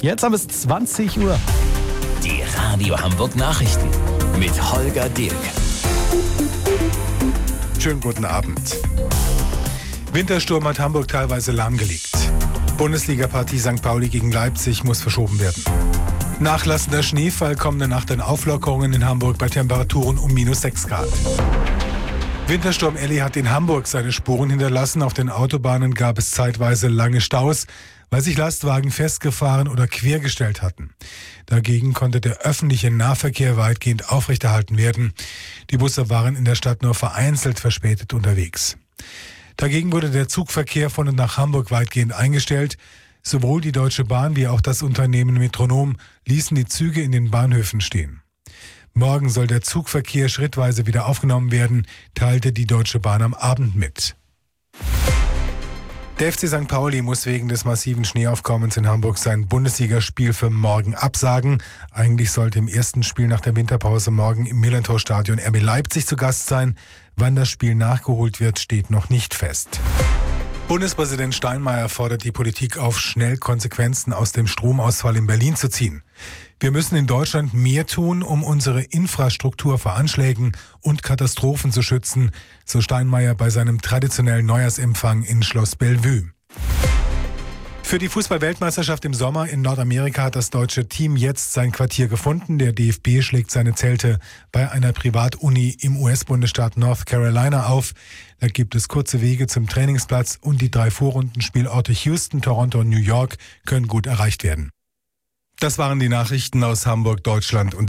Jetzt haben es 20 Uhr. Die Radio Hamburg Nachrichten mit Holger Dilk. Schönen guten Abend. Wintersturm hat Hamburg teilweise lahmgelegt. Bundesliga-Partie St. Pauli gegen Leipzig muss verschoben werden. Nachlassender Schneefall, kommende Nacht in Auflockerungen in Hamburg bei Temperaturen um -6 Grad. Wintersturm Elli hat in Hamburg seine Spuren hinterlassen. Auf den Autobahnen gab es zeitweise lange Staus, weil sich Lastwagen festgefahren oder quergestellt hatten. Dagegen konnte der öffentliche Nahverkehr weitgehend aufrechterhalten werden. Die Busse waren in der Stadt nur vereinzelt verspätet unterwegs. Dagegen wurde der Zugverkehr von und nach Hamburg weitgehend eingestellt. Sowohl die Deutsche Bahn wie auch das Unternehmen Metronom ließen die Züge in den Bahnhöfen stehen. Morgen soll der Zugverkehr schrittweise wieder aufgenommen werden, teilte die Deutsche Bahn am Abend mit. Der FC St. Pauli muss wegen des massiven Schneeaufkommens in Hamburg sein Bundesligaspiel für morgen absagen. Eigentlich sollte im ersten Spiel nach der Winterpause morgen im Millantor-Stadion RB Leipzig zu Gast sein. Wann das Spiel nachgeholt wird, steht noch nicht fest. Bundespräsident Steinmeier fordert die Politik auf, schnell Konsequenzen aus dem Stromausfall in Berlin zu ziehen. Wir müssen in Deutschland mehr tun, um unsere Infrastruktur vor Anschlägen und Katastrophen zu schützen, so Steinmeier bei seinem traditionellen Neujahrsempfang in Schloss Bellevue. Für die Fußball-Weltmeisterschaft im Sommer in Nordamerika hat das deutsche Team jetzt sein Quartier gefunden. Der DFB schlägt seine Zelte bei einer Privatuni im US-Bundesstaat North Carolina auf. Da gibt es kurze Wege zum Trainingsplatz und die 3 Vorrundenspielorte Houston, Toronto und New York können gut erreicht werden. Das waren die Nachrichten aus Hamburg, Deutschland und